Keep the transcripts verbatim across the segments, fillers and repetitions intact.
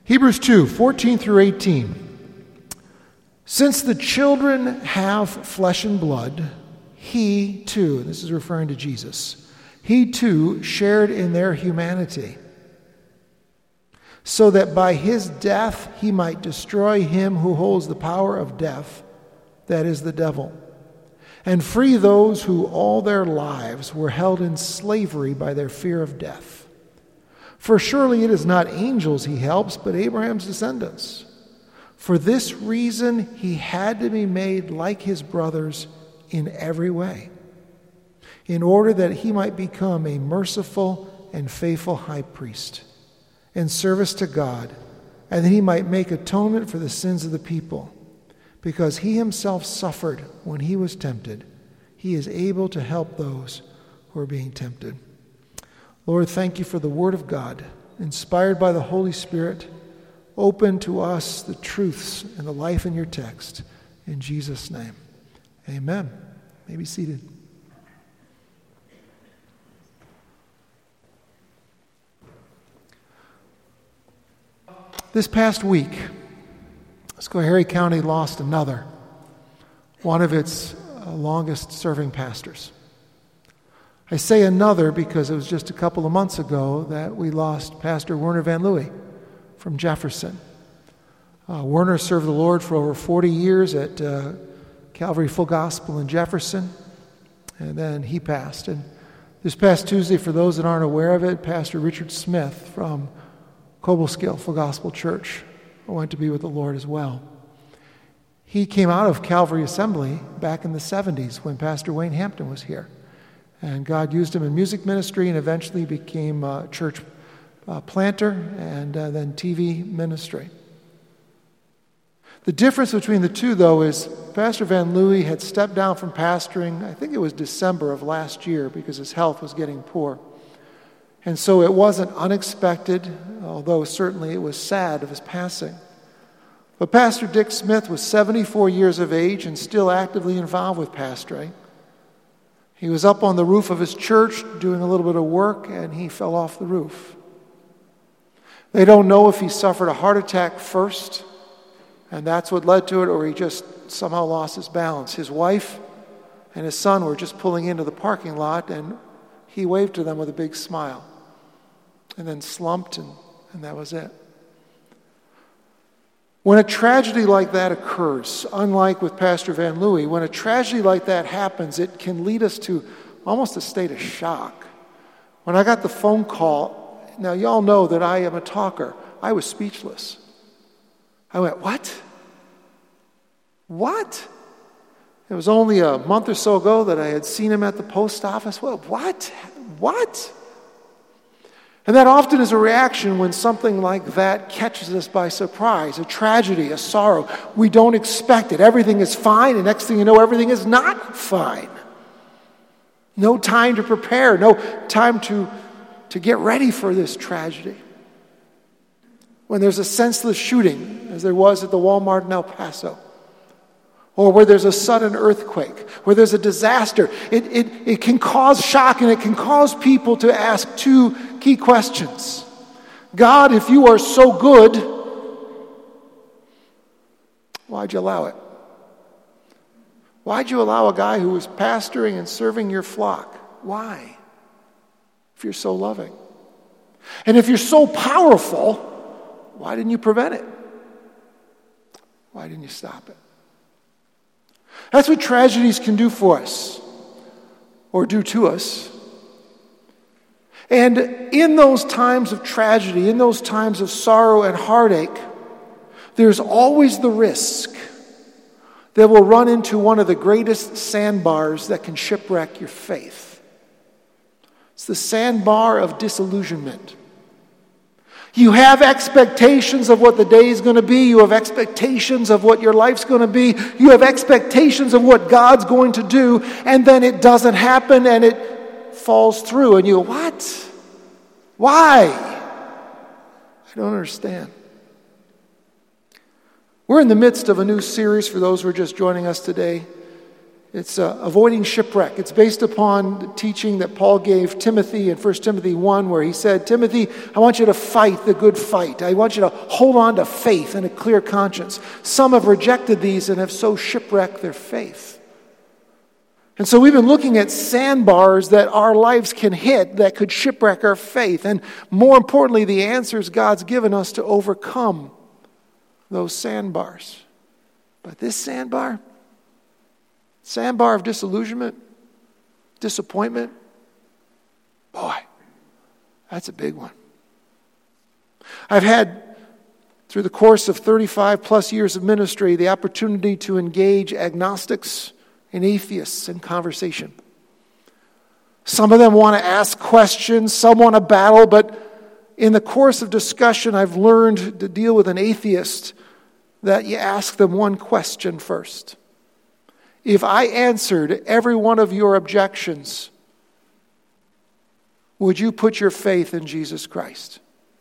Hebrews two, fourteen through eighteen. Since the children have flesh and blood, he too, and this is referring to Jesus, he too shared in their humanity, so that by his death he might destroy him who holds the power of death, that is the devil, and free those who all their lives were held in slavery by their fear of death. For surely it is not angels he helps, but Abraham's descendants. For this reason he had to be made like his brothers in every way, in order that he might become a merciful and faithful high priest in service to God, and that he might make atonement for the sins of the people. Because he himself suffered when he was tempted, he is able to help those who are being tempted. Lord, thank you for the Word of God, inspired by the Holy Spirit. Open to us the truths and the life in your text. In Jesus' name, amen. You may be seated. This past week, Schoharie County lost another, one of its uh, longest-serving pastors. I say another because it was just a couple of months ago that we lost Pastor Werner Van Leeuwen from Jefferson. Uh, Werner served the Lord for over forty years at uh, Calvary Full Gospel in Jefferson, and then he passed. And this past Tuesday, for those that aren't aware of it, Pastor Richard Smith from Cobleskill Full Gospel Church went to be with the Lord as well. He came out of Calvary Assembly back in the seventies when Pastor Wayne Hampton was here. And God used him in music ministry and eventually became a church uh, planter and uh, then T V ministry. The difference between the two, though, is Pastor Van Leeuwen had stepped down from pastoring, I think it was December of last year, because his health was getting poor. And so it wasn't unexpected, although certainly it was sad of his passing. But Pastor Dick Smith was seventy-four years of age and still actively involved with pastoring. He was up on the roof of his church doing a little bit of work, and he fell off the roof. They don't know if he suffered a heart attack first, and that's what led to it, or he just somehow lost his balance. His wife and his son were just pulling into the parking lot, and he waved to them with a big smile, and then slumped, and, and that was it. When a tragedy like that occurs, unlike with Pastor Van Leeuwen, when a tragedy like that happens, it can lead us to almost a state of shock. When I got the phone call, now y'all know that I am a talker. I was speechless. I went, what? What? It was only a month or so ago that I had seen him at the post office. Well, what? What? And that often is a reaction when something like that catches us by surprise, a tragedy, a sorrow. We don't expect it. Everything is fine, and next thing you know, everything is not fine. No time to prepare, no time to, to get ready for this tragedy. When there's a senseless shooting, as there was at the Walmart in El Paso, or where there's a sudden earthquake, where there's a disaster, it, it, it can cause shock, and it can cause people to ask two key questions. God, if you are so good, why'd you allow it? Why'd you allow a guy who was pastoring and serving your flock? Why? If you're so loving. And if you're so powerful, why didn't you prevent it? Why didn't you stop it? That's what tragedies can do for us, or do to us. And in those times of tragedy, in those times of sorrow and heartache, there's always the risk that we'll run into one of the greatest sandbars that can shipwreck your faith. It's the sandbar of disillusionment. You have expectations of what the day is going to be. You have expectations of what your life's going to be. You have expectations of what God's going to do, and then it doesn't happen, and it falls through, and you go, what? Why? I don't understand. We're in the midst of a new series for those who are just joining us today. It's uh, avoiding shipwreck. It's based upon the teaching that Paul gave Timothy in First Timothy one, where he said, Timothy, I want you to fight the good fight. I want you to hold on to faith and a clear conscience. Some have rejected these and have so shipwrecked their faith. And so we've been looking at sandbars that our lives can hit that could shipwreck our faith. And more importantly, the answers God's given us to overcome those sandbars. But this sandbar, sandbar of disillusionment, disappointment, boy, that's a big one. I've had, through the course of thirty-five plus years of ministry, the opportunity to engage agnostics and atheists in conversation. Some of them want to ask questions, some want to battle, but in the course of discussion, I've learned to deal with an atheist that you ask them one question first. If I answered every one of your objections, would you put your faith in Jesus Christ?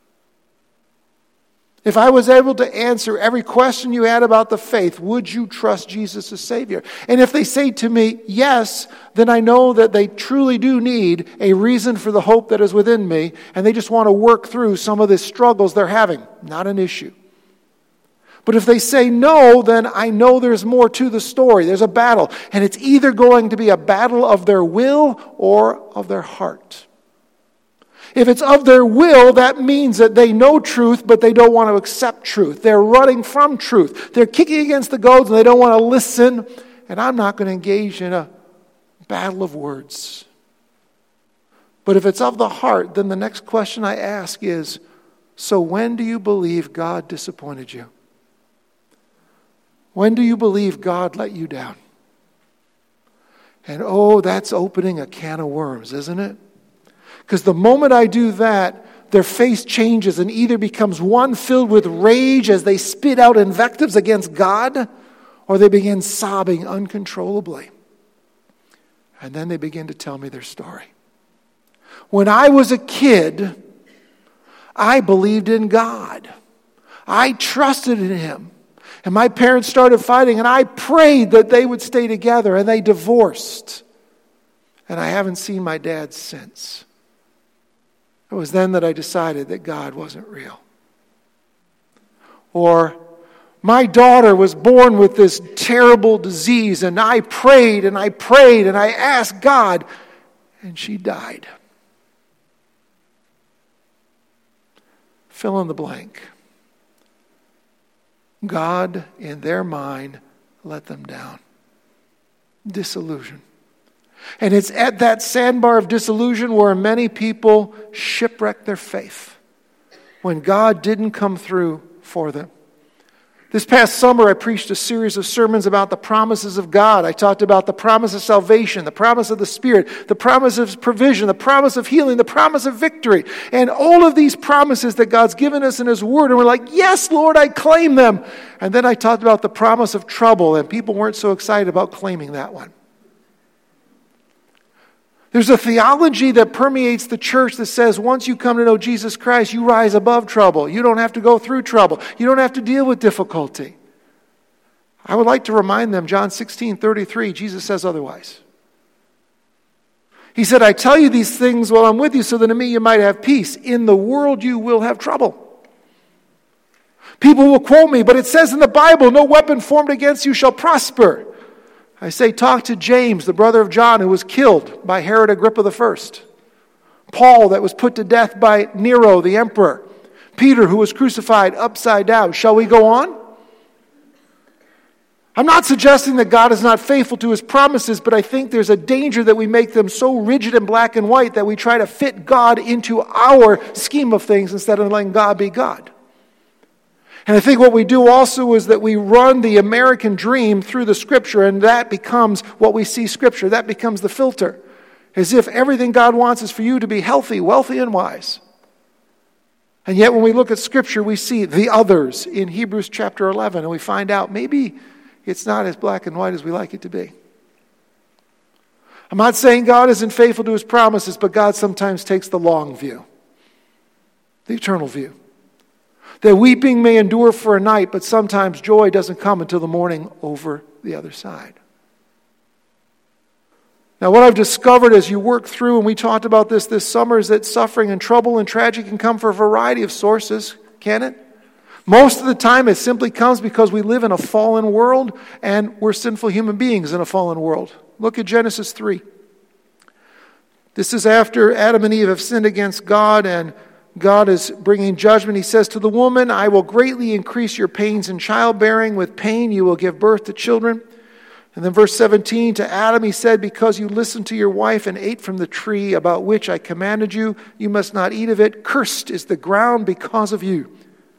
If I was able to answer every question you had about the faith, would you trust Jesus as Savior? And if they say to me, yes, then I know that they truly do need a reason for the hope that is within me, and they just want to work through some of the struggles they're having. Not an issue. But if they say no, then I know there's more to the story. There's a battle. And it's either going to be a battle of their will or of their heart. If it's of their will, that means that they know truth, but they don't want to accept truth. They're running from truth. They're kicking against the goads and they don't want to listen. And I'm not going to engage in a battle of words. But if it's of the heart, then the next question I ask is, so when do you believe God disappointed you? When do you believe God let you down? And oh, that's opening a can of worms, isn't it? Because the moment I do that, their face changes and either becomes one filled with rage as they spit out invectives against God, or they begin sobbing uncontrollably. And then they begin to tell me their story. When I was a kid, I believed in God. I trusted in Him. And my parents started fighting, and I prayed that they would stay together, and they divorced. And I haven't seen my dad since. It was then that I decided that God wasn't real. Or, my daughter was born with this terrible disease, and I prayed, and I prayed, and I asked God, and she died. Fill in the blank. God, in their mind, let them down. Disillusion. And it's at that sandbar of disillusion where many people shipwreck their faith when God didn't come through for them. This past summer, I preached a series of sermons about the promises of God. I talked about the promise of salvation, the promise of the Spirit, the promise of provision, the promise of healing, the promise of victory. And all of these promises that God's given us in His Word. And we're like, yes, Lord, I claim them. And then I talked about the promise of trouble, and people weren't so excited about claiming that one. There's a theology that permeates the church that says once you come to know Jesus Christ, you rise above trouble. You don't have to go through trouble. You don't have to deal with difficulty. I would like to remind them, John sixteen thirty-three, Jesus says otherwise. He said, I tell you these things while I'm with you so that in me you might have peace. In the world you will have trouble. People will quote me, but it says in the Bible, no weapon formed against you shall prosper. I say, talk to James, the brother of John, who was killed by Herod Agrippa the First. Paul, that was put to death by Nero, the emperor. Peter, who was crucified upside down. Shall we go on? I'm not suggesting that God is not faithful to His promises, but I think there's a danger that we make them so rigid and black and white that we try to fit God into our scheme of things instead of letting God be God. And I think what we do also is that we run the American dream through the Scripture, and that becomes what we see Scripture. That becomes the filter. As if everything God wants is for you to be healthy, wealthy, and wise. And yet when we look at Scripture, we see the others in Hebrews chapter eleven, and we find out maybe it's not as black and white as we like it to be. I'm not saying God isn't faithful to His promises, but God sometimes takes the long view, the eternal view. That weeping may endure for a night, but sometimes joy doesn't come until the morning over the other side. Now, what I've discovered as you work through, and we talked about this this summer, is that suffering and trouble and tragedy can come from a variety of sources, can it? Most of the time it simply comes because we live in a fallen world and we're sinful human beings in a fallen world. Look at Genesis three. This is after Adam and Eve have sinned against God and God is bringing judgment. He says to the woman, I will greatly increase your pains in childbearing. With pain you will give birth to children. And then verse seventeen, to Adam he said, because you listened to your wife and ate from the tree about which I commanded you, you must not eat of it. Cursed is the ground because of you.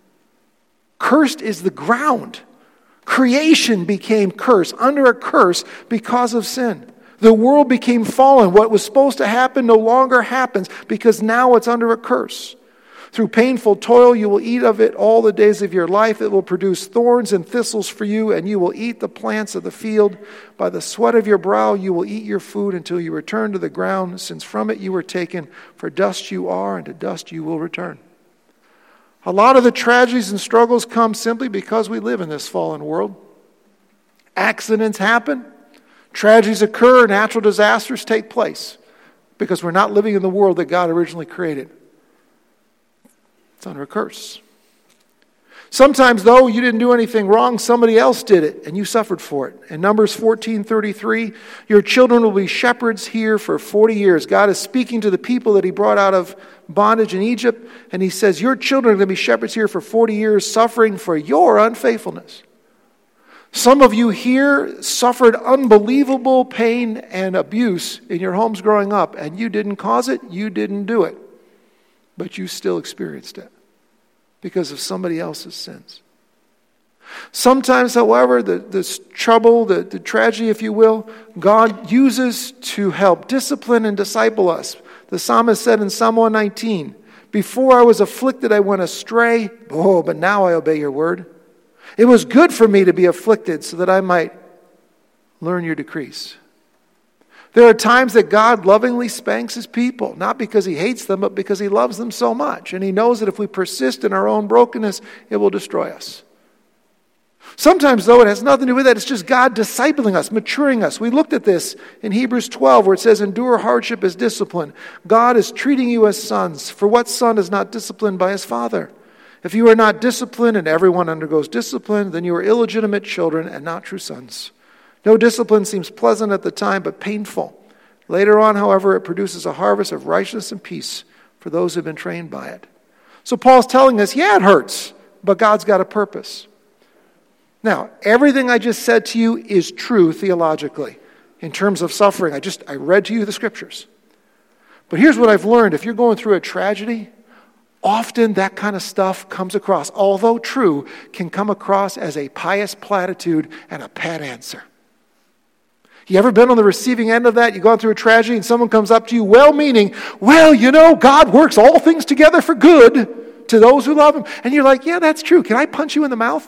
Cursed is the ground. Creation became cursed, under a curse because of sin. The world became fallen. What was supposed to happen no longer happens because now it's under a curse. Through painful toil you will eat of it all the days of your life. It will produce thorns and thistles for you, and you will eat the plants of the field. By the sweat of your brow you will eat your food until you return to the ground, since from it you were taken. For dust you are, and to dust you will return. A lot of the tragedies and struggles come simply because we live in this fallen world. Accidents happen. Tragedies occur. Natural disasters take place because we're not living in the world that God originally created. It's under a curse. Sometimes, though, you didn't do anything wrong. Somebody else did it, and you suffered for it. In Numbers fourteen thirty-three, your children will be shepherds here for forty years. God is speaking to the people that he brought out of bondage in Egypt, and he says, your children are going to be shepherds here for forty years, suffering for your unfaithfulness. Some of you here suffered unbelievable pain and abuse in your homes growing up, and you didn't cause it, you didn't do it, but you still experienced it because of somebody else's sins. Sometimes, however, the, the trouble, the, the tragedy, if you will, God uses to help discipline and disciple us. The psalmist said in Psalm one nineteen, before I was afflicted, I went astray. Oh, but now I obey your word. It was good for me to be afflicted so that I might learn your decrees. There are times that God lovingly spanks his people, not because he hates them, but because he loves them so much. And he knows that if we persist in our own brokenness, it will destroy us. Sometimes, though, it has nothing to do with that. It's just God discipling us, maturing us. We looked at this in Hebrews twelve, where it says, endure hardship as discipline. God is treating you as sons. For what son is not disciplined by his father? If you are not disciplined, and everyone undergoes discipline, then you are illegitimate children and not true sons. No discipline seems pleasant at the time, but painful. Later on, however, it produces a harvest of righteousness and peace for those who have been trained by it. So Paul's telling us, yeah, it hurts, but God's got a purpose. Now, everything I just said to you is true theologically in terms of suffering. I just, I read to you the scriptures. But here's what I've learned. If you're going through a tragedy, often that kind of stuff comes across, although true, can come across as a pious platitude and a pat answer. You ever been on the receiving end of that? You've gone through a tragedy and someone comes up to you well-meaning, well, you know, God works all things together for good to those who love him. And you're like, yeah, that's true. Can I punch you in the mouth?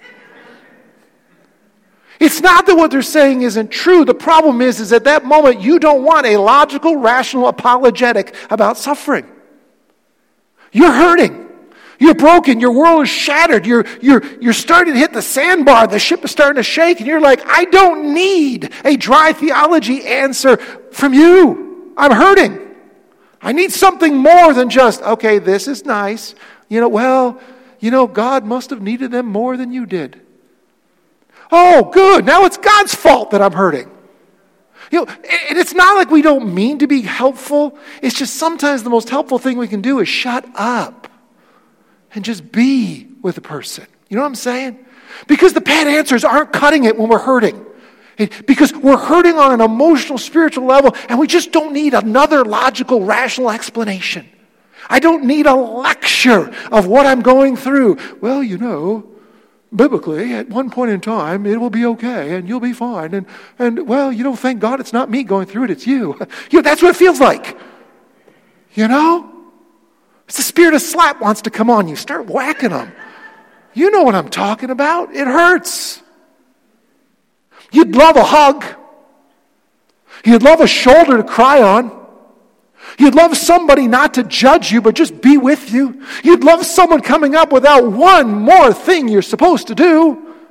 It's not that what they're saying isn't true. The problem is, is at that moment, you don't want a logical, rational apologetic about suffering. You're hurting. You're broken. Your world is shattered. You're, you're, you're starting to hit the sandbar. The ship is starting to shake. And you're like, I don't need a dry theology answer from you. I'm hurting. I need something more than just, okay, this is nice. You know, well, you know, God must have needed them more than you did. Oh, good. Now it's God's fault that I'm hurting. You know, and it's not like we don't mean to be helpful. It's just sometimes the most helpful thing we can do is shut up and just be with the person. You know what I'm saying? Because the pat answers aren't cutting it when we're hurting. Because we're hurting on an emotional, spiritual level, and we just don't need another logical, rational explanation. I don't need a lecture of what I'm going through. Well, you know, biblically, at one point in time, it will be okay, and you'll be fine. And, and well, you know, thank God it's not me going through it, it's you. You know, that's what it feels like. You know? It's the spirit of slap wants to come on you. Start whacking them. You know what I'm talking about. It hurts. You'd love a hug. You'd love a shoulder to cry on. You'd love somebody not to judge you, but just be with you. You'd love someone coming up without one more thing you're supposed to do.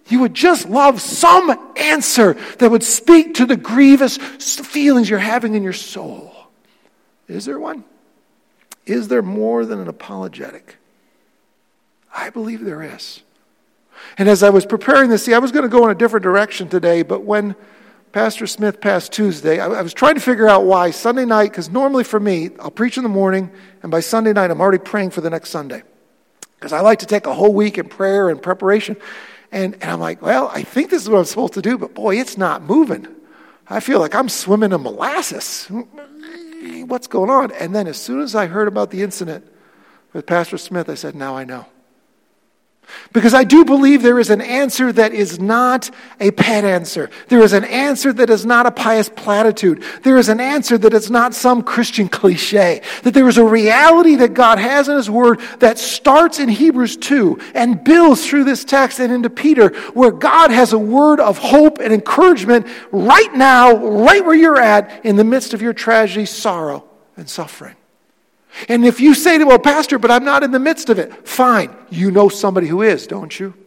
You would just love some answer that would speak to the grievous feelings you're having in your soul. Is there one? Is there more than an apologetic? I believe there is. And as I was preparing this, see, I was going to go in a different direction today, but when Pastor Smith passed Tuesday, I, I was trying to figure out why Sunday night, because normally for me, I'll preach in the morning, and by Sunday night, I'm already praying for the next Sunday. Because I like to take a whole week in prayer and preparation. And, and I'm like, well, I think this is what I'm supposed to do, but boy, it's not moving. I feel like I'm swimming in molasses. What's going on? And then as soon as I heard about the incident with Pastor Smith, I said, now I know. Because I do believe there is an answer that is not a pat answer. There is an answer that is not a pious platitude. There is an answer that is not some Christian cliche. That there is a reality that God has in His Word that starts in Hebrews two and builds through this text and into Peter, where God has a word of hope and encouragement right now, right where you're at, in the midst of your tragedy, sorrow, and suffering. And if you say to, well, Pastor, but I'm not in the midst of it, fine. You know somebody who is, don't you?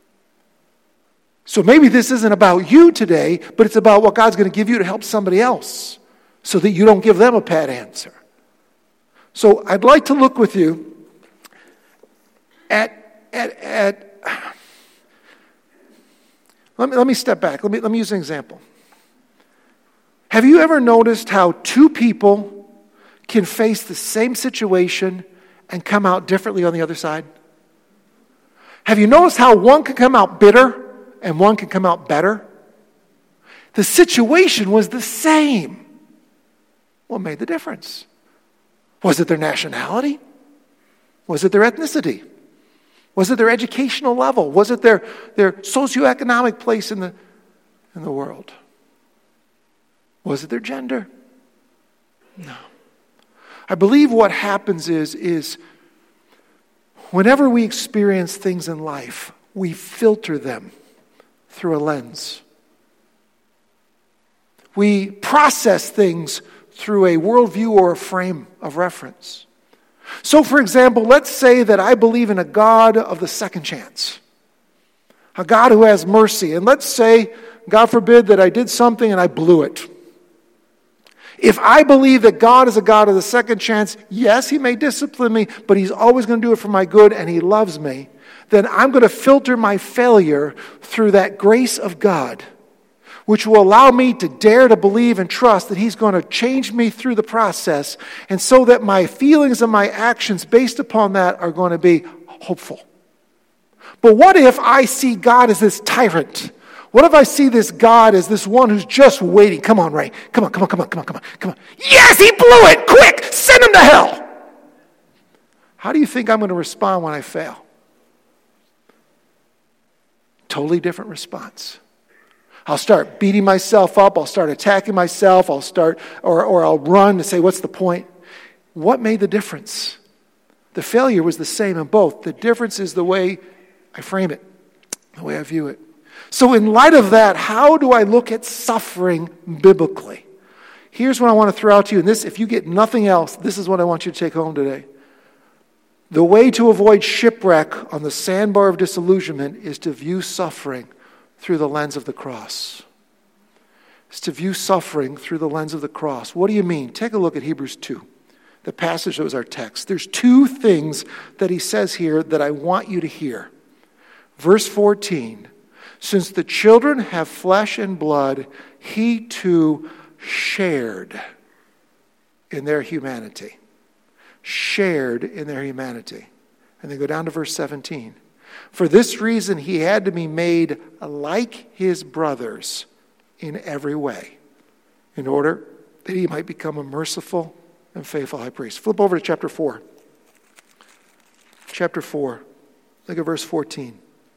So maybe this isn't about you today, but it's about what God's going to give you to help somebody else so that you don't give them a pat answer. So I'd like to look with you at, at, at let me, let me step back. Let me, let me use an example. Have you ever noticed how two people can face the same situation and come out differently on the other side? Have you noticed how one can come out bitter and one can come out better? The situation was the same. What made the difference? Was it their nationality? Was it their ethnicity? Was it their educational level? Was it their, their socioeconomic place in the, in the world? Was it their gender? No. I believe what happens is, is whenever we experience things in life, we filter them through a lens. We process things through a worldview or a frame of reference. So, for example, let's say that I believe in a God of the second chance, a God who has mercy. And let's say, God forbid, that I did something and I blew it. If I believe that God is a God of the second chance, yes, He may discipline me, but He's always going to do it for my good and He loves me, then I'm going to filter my failure through that grace of God, which will allow me to dare to believe and trust that He's going to change me through the process, and so that my feelings and my actions based upon that are going to be hopeful. But what if I see God as this tyrant? What if I see this God as this one who's just waiting? Come on, Ray. Come on, come on, come on, come on, come on, come on. Yes, he blew it. Quick, send him to hell. How do you think I'm going to respond when I fail? Totally different response. I'll start beating myself up. I'll start attacking myself. I'll start, or, or I'll run and say, what's the point? What made the difference? The failure was the same in both. The difference is the way I frame it, the way I view it. So in light of that, how do I look at suffering biblically? Here's what I want to throw out to you. And this, if you get nothing else, this is what I want you to take home today. The way to avoid shipwreck on the sandbar of disillusionment is to view suffering through the lens of the cross. It's to view suffering through the lens of the cross. What do you mean? Take a look at Hebrews two. The passage that was our text. There's two things that he says here that I want you to hear. Verse fourteen. Since the children have flesh and blood, he too shared in their humanity. Shared in their humanity. And then go down to verse seventeen. For this reason he had to be made like his brothers in every way, in order that he might become a merciful and faithful high priest. Flip over to chapter four. Chapter four. Look at verse fourteen.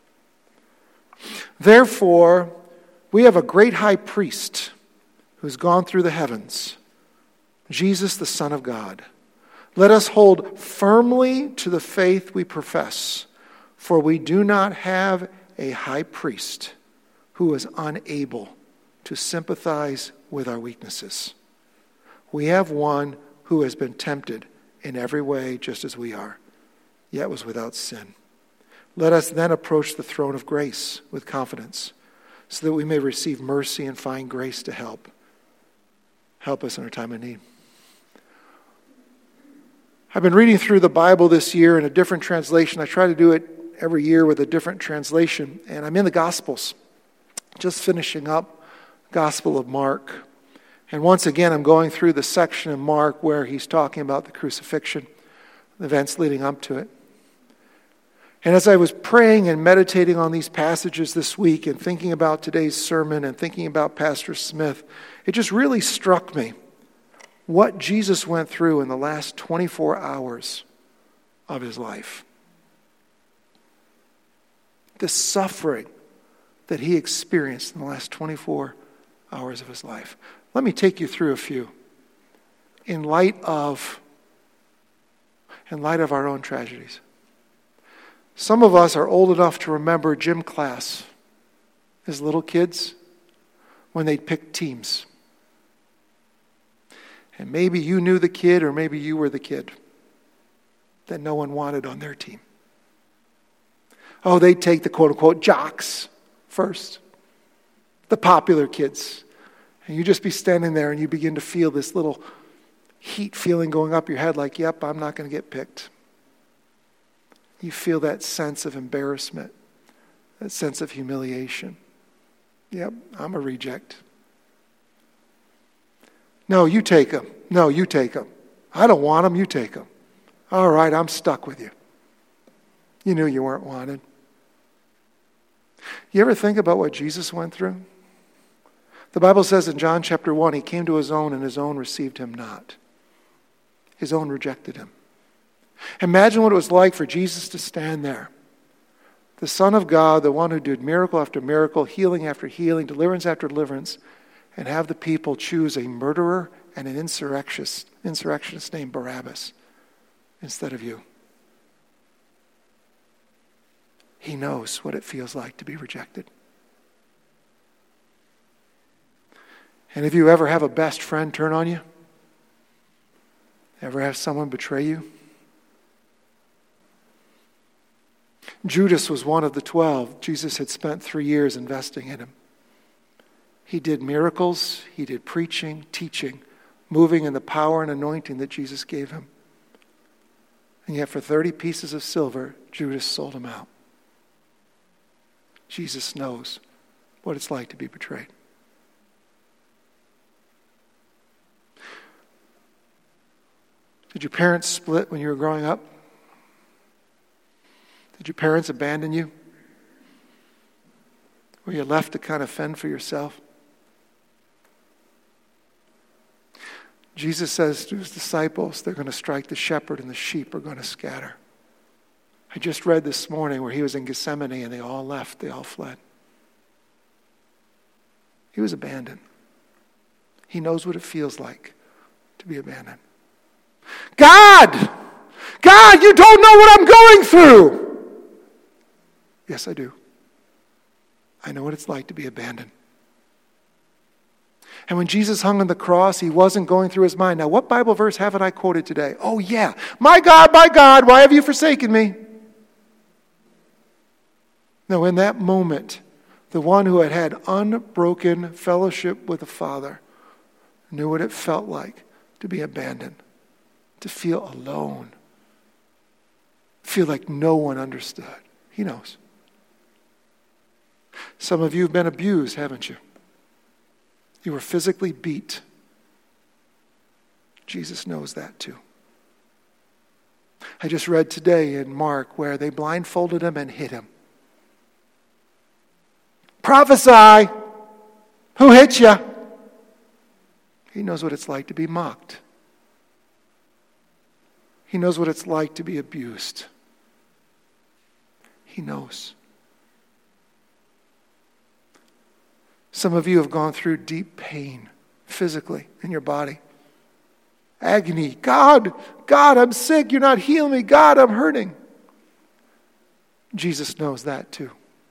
Therefore, we have a great high priest who's gone through the heavens, Jesus, the Son of God. Let us hold firmly to the faith we profess, for we do not have a high priest who is unable to sympathize with our weaknesses. We have one who has been tempted in every way just as we are, yet was without sin. Let us then approach the throne of grace with confidence, so that we may receive mercy and find grace to help. Help us in our time of need. I've been reading through the Bible this year in a different translation. I try to do it every year with a different translation. And I'm in the Gospels, just finishing up Gospel of Mark. And once again, I'm going through the section in Mark where he's talking about the crucifixion, the events leading up to it. And as I was praying and meditating on these passages this week and thinking about today's sermon and thinking about Pastor Smith, it just really struck me what Jesus went through in the last twenty-four hours of his life. The suffering that he experienced in the last twenty-four hours of his life. Let me take you through a few. In light of, in light of our own tragedies. Some of us are old enough to remember gym class as little kids when they'd pick teams. And maybe you knew the kid, or maybe you were the kid that no one wanted on their team. Oh, they'd take the quote-unquote jocks first, the popular kids. And you just be standing there and you begin to feel this little heat feeling going up your head like, yep, I'm not going to get picked. You feel that sense of embarrassment, that sense of humiliation. Yep, I'm a reject. No, you take them. No, you take them. I don't want them, you take them. All right, I'm stuck with you. You knew you weren't wanted. You ever think about what Jesus went through? The Bible says in John chapter one, he came to his own and his own received him not. His own rejected him. Imagine what it was like for Jesus to stand there. The Son of God, the one who did miracle after miracle, healing after healing, deliverance after deliverance, and have the people choose a murderer and an insurrectionist, insurrectionist named Barabbas instead of you. He knows what it feels like to be rejected. And if you ever have a best friend turn on you, ever have someone betray you? Judas was one of the twelve. Jesus had spent three years investing in him. He did miracles, he did preaching, teaching, moving in the power and anointing that Jesus gave him. And yet for thirty pieces of silver, Judas sold him out. Jesus knows what it's like to be betrayed. Did your parents split when you were growing up? Did your parents abandon you? Were you left to kind of fend for yourself? Jesus says to his disciples, they're going to strike the shepherd and the sheep are going to scatter. I just read this morning where he was in Gethsemane and they all left, they all fled. He was abandoned. He knows what it feels like to be abandoned. God! God, you don't know what I'm going through! Yes, I do. I know what it's like to be abandoned. And when Jesus hung on the cross, he wasn't going through his mind. Now, what Bible verse haven't I quoted today? Oh, yeah. My God, my God, why have you forsaken me? No, in that moment, the one who had had unbroken fellowship with the Father knew what it felt like to be abandoned, to feel alone, feel like no one understood. He knows. Some of you have been abused, haven't you? You were physically beat. Jesus knows that too. I just read today in Mark where they blindfolded him and hit him. Prophesy! Who hit you? He knows what it's like to be mocked. He knows what it's like to be abused. He knows. Some of you have gone through deep pain physically in your body. Agony. God, God, I'm sick. You're not healing me. God, I'm hurting. Jesus knows that too.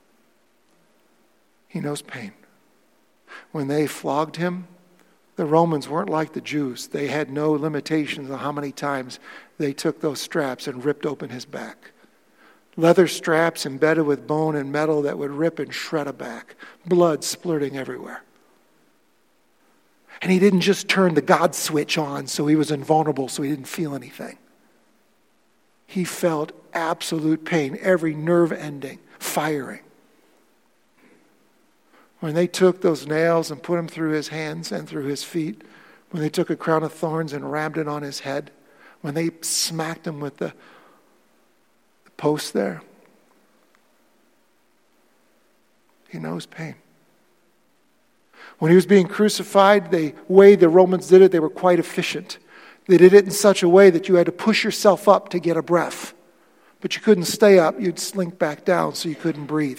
He knows pain. When they flogged him, the Romans weren't like the Jews. They had no limitations on how many times they took those straps and ripped open his back. Leather straps embedded with bone and metal that would rip and shred a back. Blood splurting everywhere. And he didn't just turn the God switch on so he was invulnerable, so he didn't feel anything. He felt absolute pain, every nerve ending firing. When they took those nails and put them through his hands and through his feet, when they took a crown of thorns and rammed it on his head, when they smacked him with the, the post there, he knows pain. When he was being crucified, the way the Romans did it, they were quite efficient. They did it in such a way that you had to push yourself up to get a breath. But you couldn't stay up. You'd slink back down so you couldn't breathe.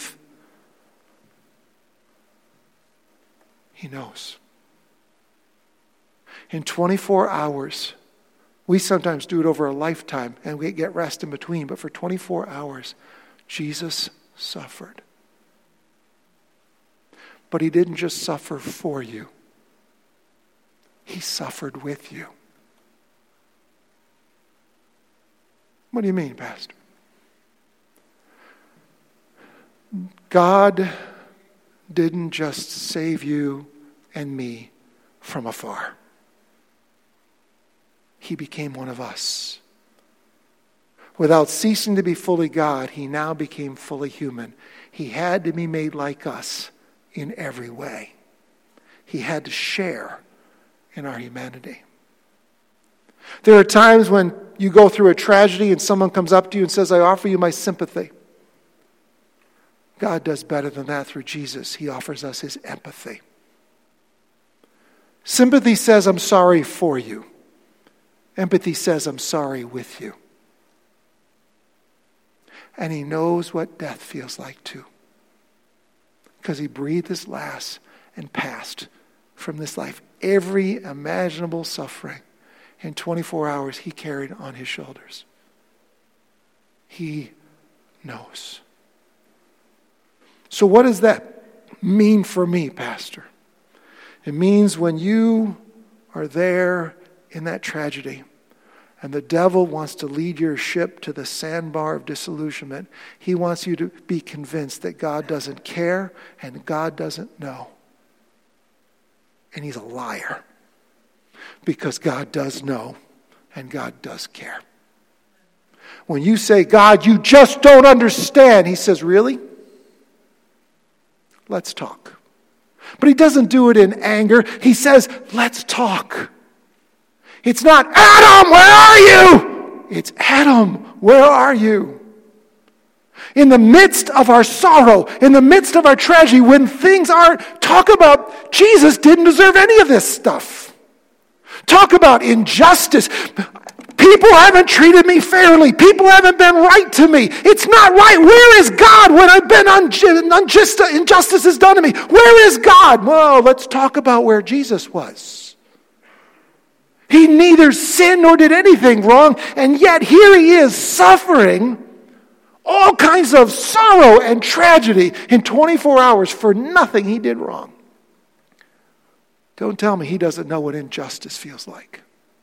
He knows. In twenty-four hours, we sometimes do it over a lifetime and we get rest in between. But for twenty-four hours, Jesus suffered. But he didn't just suffer for you. He suffered with you. What do you mean, Pastor? God didn't just save you and me from afar. He became one of us. Without ceasing to be fully God, he now became fully human. He had to be made like us in every way. He had to share in our humanity. There are times when you go through a tragedy and someone comes up to you and says, I offer you my sympathy. God does better than that through Jesus. He offers us his empathy. Sympathy says, I'm sorry for you. Empathy says, I'm sorry with you. And he knows what death feels like too. Because he breathed his last and passed from this life. Every imaginable suffering in twenty-four hours he carried on his shoulders. He knows. So what does that mean for me, Pastor? It means when you are there in that tragedy and the devil wants to lead your ship to the sandbar of disillusionment, he wants you to be convinced that God doesn't care and God doesn't know. And he's a liar. Because God does know and God does care. When you say, God, you just don't understand, he says, really? Let's talk. But he doesn't do it in anger. He says, let's talk. It's not, Adam, where are you? It's, Adam, where are you? In the midst of our sorrow, in the midst of our tragedy, when things aren't, talk about Jesus didn't deserve any of this stuff. Talk about injustice. People haven't treated me fairly. People haven't been right to me. It's not right. Where is God when I've been unjust, injustice is done to me? Where is God? Well, let's talk about where Jesus was. He neither sinned nor did anything wrong, and yet here he is suffering all kinds of sorrow and tragedy in twenty-four hours for nothing he did wrong. Don't tell me he doesn't know what injustice feels like.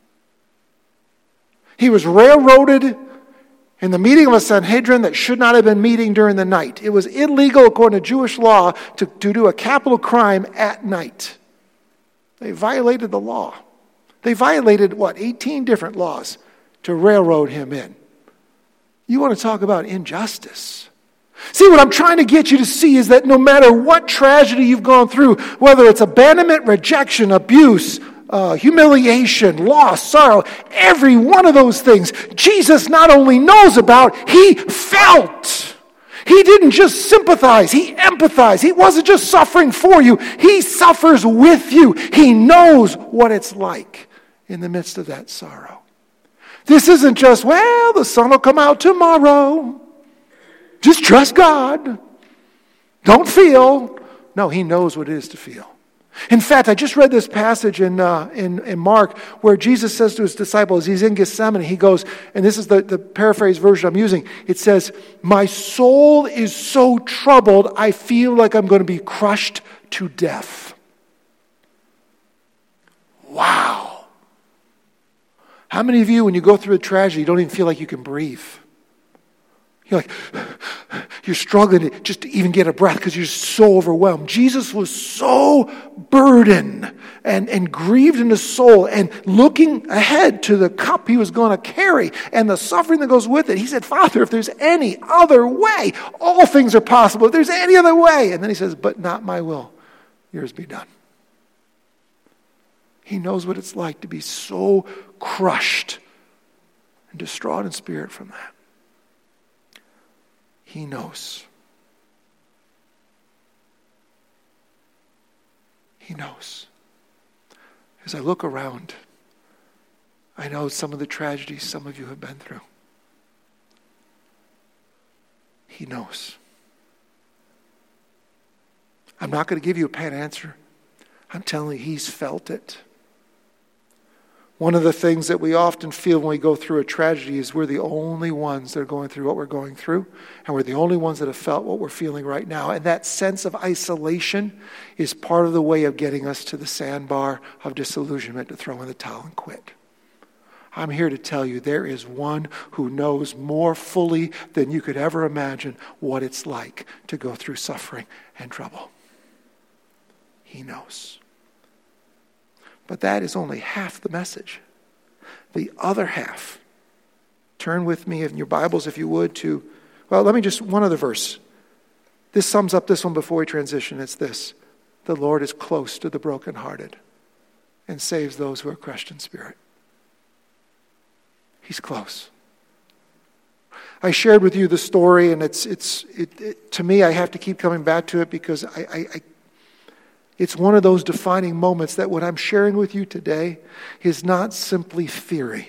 He was railroaded in the meeting of a Sanhedrin that should not have been meeting during the night. It was illegal according to Jewish law to, to do a capital crime at night. They violated the law. They violated, what, eighteen different laws to railroad him in. You want to talk about injustice? See, what I'm trying to get you to see is that no matter what tragedy you've gone through, whether it's abandonment, rejection, abuse, uh, humiliation, loss, sorrow, every one of those things, Jesus not only knows about, he felt. He didn't just sympathize, he empathized. He wasn't just suffering for you, he suffers with you. He knows what it's like in the midst of that sorrow. This isn't just, well, the sun will come out tomorrow. Just trust God. Don't feel. No, he knows what it is to feel. In fact, I just read this passage in, uh, in, in Mark where Jesus says to his disciples, he's in Gethsemane, he goes, and this is the, the paraphrase version I'm using, it says, my soul is so troubled, I feel like I'm going to be crushed to death. Wow. How many of you, when you go through a tragedy, you don't even feel like you can breathe? You're like, you're struggling to just to even get a breath because you're so overwhelmed. Jesus was so burdened and, and grieved in his soul and looking ahead to the cup he was going to carry and the suffering that goes with it. He said, Father, if there's any other way, all things are possible. If there's any other way. And then he says, but not my will, yours be done. He knows what it's like to be so crushed and distraught in spirit from that. He knows. He knows. As I look around, I know some of the tragedies some of you have been through. He knows. I'm not going to give you a pat answer. I'm telling you, he's felt it. One of the things that we often feel when we go through a tragedy is we're the only ones that are going through what we're going through, and we're the only ones that have felt what we're feeling right now. And that sense of isolation is part of the way of getting us to the sandbar of disillusionment to throw in the towel and quit. I'm here to tell you there is one who knows more fully than you could ever imagine what it's like to go through suffering and trouble. He knows. But that is only half the message. The other half, turn with me in your Bibles, if you would, to, well, let me just, one other verse. This sums up this one before we transition. It's this: the Lord is close to the brokenhearted and saves those who are crushed in spirit. He's close. I shared with you the story, and it's, it's it, it, to me, I have to keep coming back to it because I, I, I it's one of those defining moments that what I'm sharing with you today is not simply theory.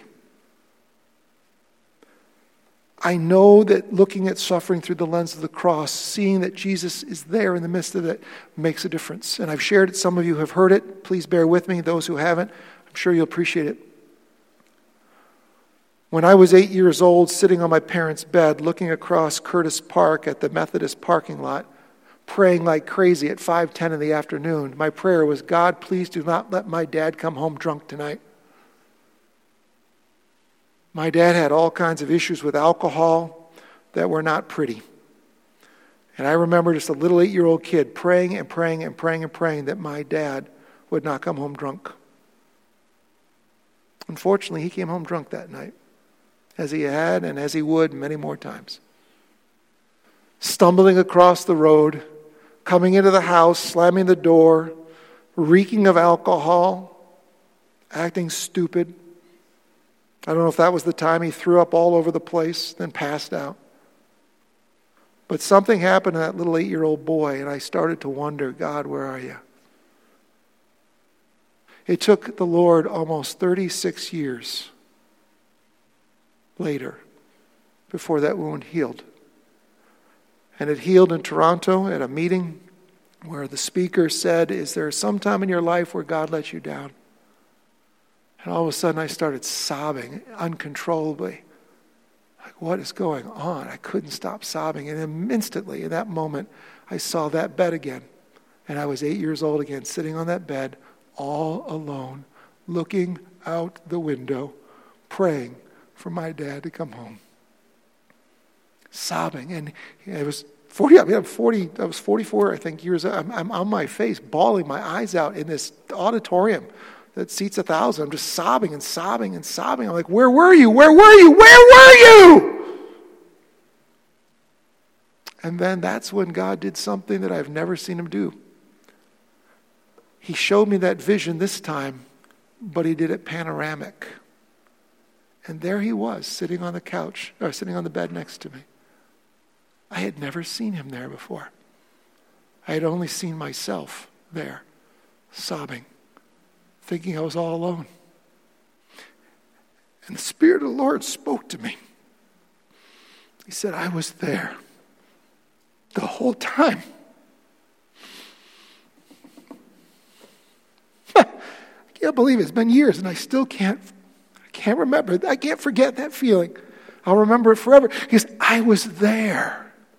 I know that looking at suffering through the lens of the cross, seeing that Jesus is there in the midst of it, makes a difference. And I've shared it. Some of you have heard it. Please bear with me. Those who haven't, I'm sure you'll appreciate it. When I was eight years old, sitting on my parents' bed, looking across Curtis Park at the Methodist parking lot, praying like crazy at five ten in the afternoon, my prayer was, God, please do not let my dad come home drunk tonight. My dad had all kinds of issues with alcohol that were not pretty. And I remember just a little eight-year-old kid praying and praying and praying and praying that my dad would not come home drunk. Unfortunately, he came home drunk that night, as he had and as he would many more times. Stumbling across the road, coming into the house, slamming the door, reeking of alcohol, acting stupid. I don't know if that was the time he threw up all over the place, then passed out. But something happened to that little eight-year-old boy, and I started to wonder, God, where are you? It took the Lord almost thirty-six years later before that wound healed. And it healed in Toronto at a meeting where the speaker said, is there some time in your life where God let you down? And all of a sudden I started sobbing uncontrollably. Like, what is going on? I couldn't stop sobbing. And instantly, in that moment, I saw that bed again. And I was eight years old again, sitting on that bed, all alone, looking out the window, praying for my dad to come home. Sobbing, and it was forty. I mean, I'm forty. I was forty-four, I think, years. I'm, I'm on my face, bawling my eyes out in this auditorium that seats a thousand. I'm just sobbing and sobbing and sobbing. I'm like, "Where were you? Where were you? Where were you?" And then that's when God did something that I've never seen him do. He showed me that vision this time, but he did it panoramic. And there he was, sitting on the couch, or sitting on the bed next to me. I had never seen him there before. I had only seen myself there, sobbing, thinking I was all alone. And the Spirit of the Lord spoke to me. He said, I was there the whole time. I can't believe it. It's been years and I still can't, I can't remember. I can't forget that feeling. I'll remember it forever. Because I was there.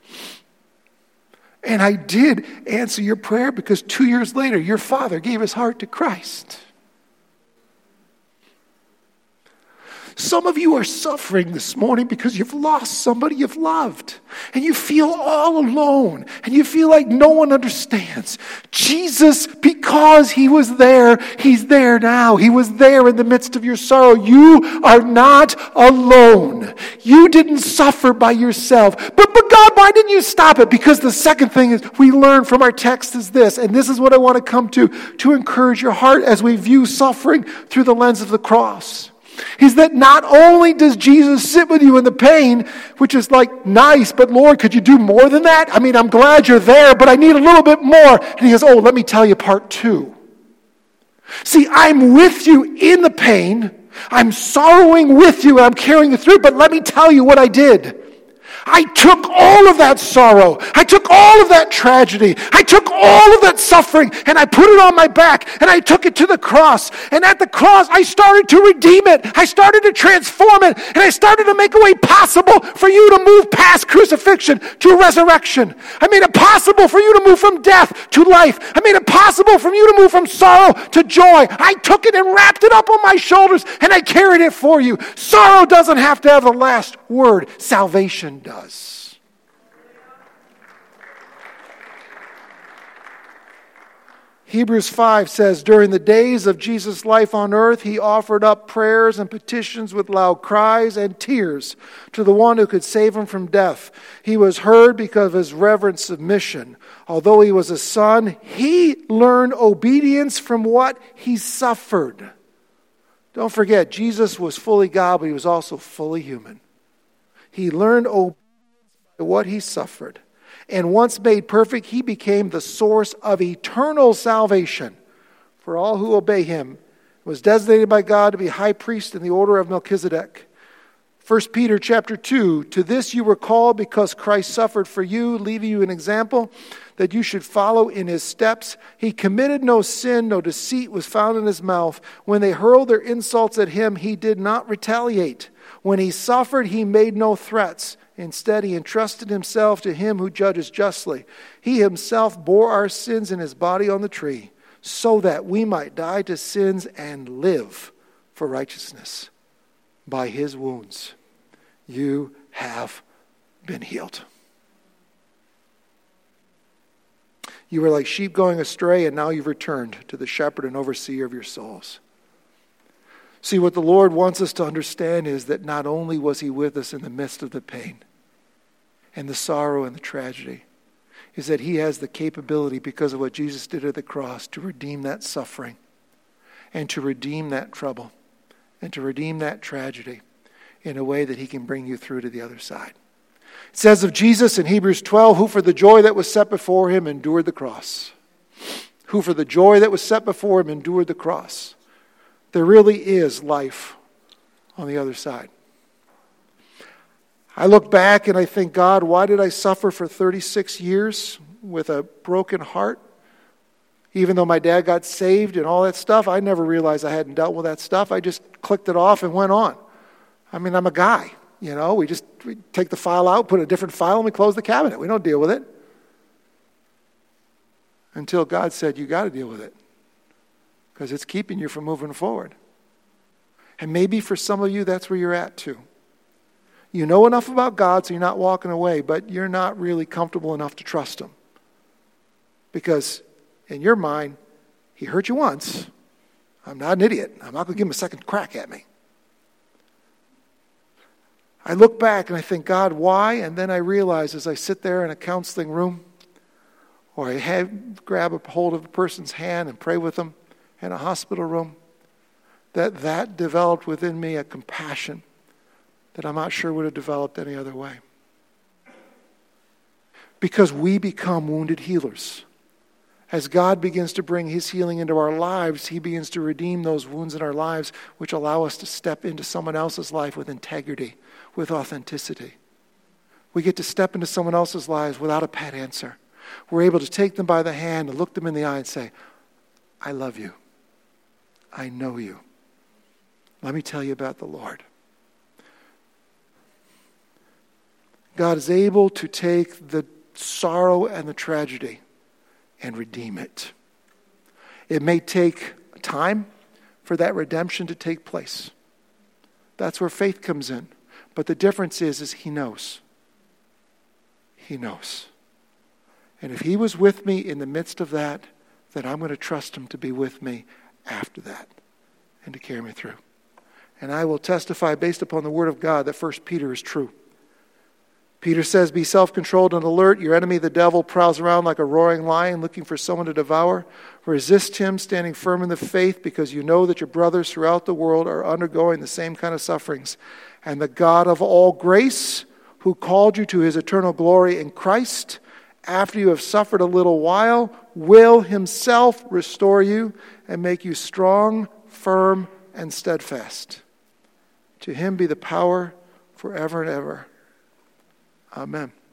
And I did answer your prayer because two years later, your father gave his heart to Christ. Some of you are suffering this morning because you've lost somebody you've loved. And you feel all alone. And you feel like no one understands. Jesus, because he was there, he's there now. He was there in the midst of your sorrow. You are not alone. You didn't suffer by yourself. But, but God, why didn't you stop it? Because the second thing is we learn from our text is this. And this is what I want to come to, to encourage your heart as we view suffering through the lens of the cross. Is that not only does Jesus sit with you in the pain, which is like nice, but Lord, could you do more than that? I mean, I'm glad you're there, but I need a little bit more. And he goes, oh, let me tell you part two. See, I'm with you in the pain. I'm sorrowing with you and I'm carrying you through, but let me tell you what I did. I took all of that sorrow. I took all of that tragedy. I took all of that suffering and I put it on my back and I took it to the cross. And at the cross, I started to redeem it. I started to transform it. And I started to make a way possible for you to move past crucifixion to resurrection. I made it possible for you to move from death to life. I made it possible for you to move from sorrow to joy. I took it and wrapped it up on my shoulders and I carried it for you. Sorrow doesn't have to have the last word. Salvation does. Does. Hebrews five says, during the days of Jesus' life on earth, he offered up prayers and petitions with loud cries and tears to the one who could save him from death. He was heard because of his reverent submission. Although he was a son, he learned obedience from what he suffered. Don't forget, Jesus was fully God, but he was also fully human. He learned obedience what he suffered. And once made perfect, he became the source of eternal salvation for all who obey him. He was designated by God to be high priest in the order of Melchizedek. First Peter chapter two, to this you were called because Christ suffered for you, leaving you an example that you should follow in his steps. He committed no sin, no deceit was found in his mouth. When they hurled their insults at him, he did not retaliate. When he suffered, he made no threats. Instead, he entrusted himself to him who judges justly. He himself bore our sins in his body on the tree, so that we might die to sins and live for righteousness. By his wounds, you have been healed. You were like sheep going astray, and now you've returned to the shepherd and overseer of your souls. See, what the Lord wants us to understand is that not only was he with us in the midst of the pain and the sorrow and the tragedy, is that he has the capability, because of what Jesus did at the cross, to redeem that suffering and to redeem that trouble and to redeem that tragedy in a way that he can bring you through to the other side. It says of Jesus in Hebrews twelve, who for the joy that was set before him endured the cross. Who for the joy that was set before him endured the cross. There really is life on the other side. I look back and I think, God, why did I suffer for thirty-six years with a broken heart? Even though my dad got saved and all that stuff, I never realized I hadn't dealt with that stuff. I just clicked it off and went on. I mean, I'm a guy, you know. We just we take the file out, put a different file, and we close the cabinet. We don't deal with it. Until God said, you got to deal with it. Because it's keeping you from moving forward. And maybe for some of you, that's where you're at too. You know enough about God so you're not walking away, but you're not really comfortable enough to trust him. Because in your mind, he hurt you once. I'm not an idiot. I'm not going to give him a second crack at me. I look back and I think, God, why? And then I realize as I sit there in a counseling room, or I have, grab a hold of a person's hand and pray with them, in a hospital room, that that developed within me a compassion that I'm not sure would have developed any other way. Because we become wounded healers. As God begins to bring his healing into our lives, he begins to redeem those wounds in our lives, which allow us to step into someone else's life with integrity, with authenticity. We get to step into someone else's lives without a pat answer. We're able to take them by the hand and look them in the eye and say, I love you. I know you. Let me tell you about the Lord. God is able to take the sorrow and the tragedy and redeem it. It may take time for that redemption to take place. That's where faith comes in. But the difference is, is he knows. He knows. And if he was with me in the midst of that, then I'm going to trust him to be with me after that and to carry me through. And I will testify based upon the word of God that First Peter is true. Peter says, be self-controlled and alert. Your enemy, the devil, prowls around like a roaring lion looking for someone to devour. Resist him, standing firm in the faith, because you know that your brothers throughout the world are undergoing the same kind of sufferings. And the God of all grace, who called you to his eternal glory in Christ, after you have suffered a little while, will himself restore you and make you strong, firm, and steadfast. To him be the power forever and ever. Amen.